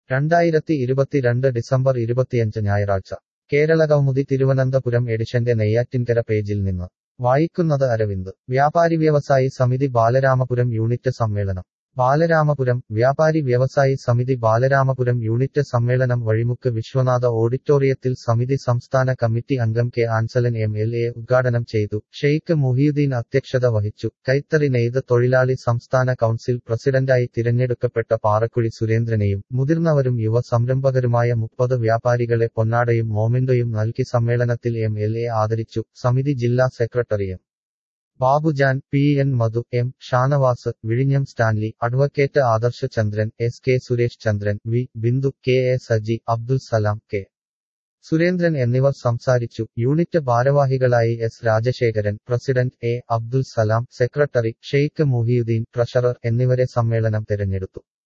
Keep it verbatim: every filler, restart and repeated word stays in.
രണ്ടായിരത്തി ഇരുപത്തിരണ്ട് ഡിസംബർ ഇരുപത്തിയഞ്ച് ഞായറാഴ്ച കേരളകൗമുദി തിരുവനന്തപുരം എഡിഷന്റെ നെയ്യാറ്റിൻകര പേജിൽ നിന്ന് വായിക്കുന്നത് അരവിന്ദ് വ്യാപാരി വ്യവസായി സമിതി ബാലരാമപുരം യൂണിറ്റ് സമ്മേളനം ബാലരാമപുരം വ്യാപാരി വ്യവസായി സമിതി ബാലരാമപുരം യൂണിറ്റ് സമ്മേളനം വഴിമുക്ക് വിശ്വനാഥ ഓഡിറ്റോറിയത്തിൽ സമിതി സംസ്ഥാന കമ്മിറ്റി അംഗം K Ansalan M L A ഉദ്ഘാടനം ചെയ്തു. ഷെയ്ഖ് മുഹിയുദ്ദീൻ അധ്യക്ഷത വഹിച്ചു. കൈത്തറി നെയ്ത് തൊഴിലാളി സംസ്ഥാന കൗൺസിൽ പ്രസിഡന്റായി തിരഞ്ഞെടുക്കപ്പെട്ട പാറക്കുഴി സുരേന്ദ്രനെയും മുതിർന്നവരും യുവ സംരംഭകരുമായ മുപ്പത് വ്യാപാരികളെ പൊന്നാടയും മോമെന്റോയും നൽകി സമ്മേളനത്തിൽ എം എൽ എ ആദരിച്ചു. സമിതി ജില്ലാ secretary M Babujan, P N Madhu, M Shanavas, വിഴിഞ്ഞം Stanley, advocate Adarsha Chandran, S K Suresh Chandran, V Bindu, K A Saji, Abdul Salam, K Surendran എന്നിവർ സംസാരിച്ചു. യൂണിറ്റ് ഭാരവാഹികളായി S Rajasekharan, president A Abdul Salam, secretary Sheikh Muhiyuddin, treasurer എന്നിവരെ സമ്മേളനം തെരഞ്ഞെടുത്തു.